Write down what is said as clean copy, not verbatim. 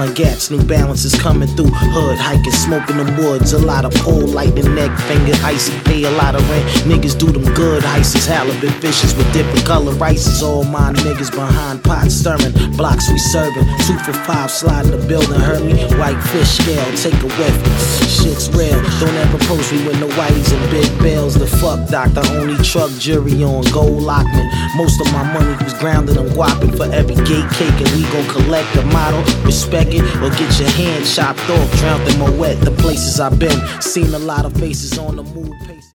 Throwing gats, New Balances coming through. Hood hiking, smoking them woods. A lot of pole, lightning, neck, finger, icy. Pay a lot of rent. Niggas do them good ices. Halibut fishes with different color rices. All my niggas behind pots stirring. Blocks we serving. 2 for 5, slide in the building. Heard me? White fish scale, take a whiff. Shit's real. Don't ever post me with no whiteys and big bills. The fuck doctor, only truck jury on gold lockman. Most of my money was grounded on guapping for every gate cake, and we gon' collect the model. Respect it or get your hand chopped off. Drowned in my wet. The places I've been, seen a lot of faces on the move.